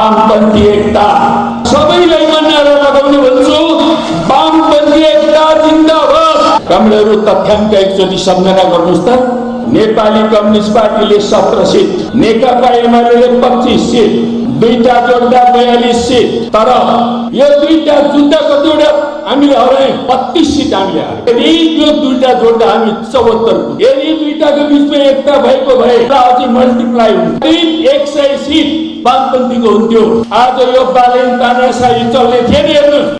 वामपन्थी एकता सबैलाई मनाएर लगाउने भन्छु। वामपन्थी एकता जिन्दाबाद। कमरेडहरु तथ्याङ्क एकचोटि सम्झना गर्नुस् त। नेपाली कम्युनिस्ट पार्टीले 17 सिट, नेकपा एमाले 25 सिट, दुईटा जोड्दा 42 सिट। तर यो दुईटा जुट्दा कतिवटा हामीले हरायौं? 32 सिट हामीले हरायौं। यदि यो दुईटा जोड्दा हामी 74, यदि दुईटाको बीचमा एकता भएको भए अझै मल्टिप्लाई हुन्थ्यो। 100 सिट वामपन्थीको हुन्थ्यो। आज यो बालेन तानाशाही चल्ने थिएन। हेर्नु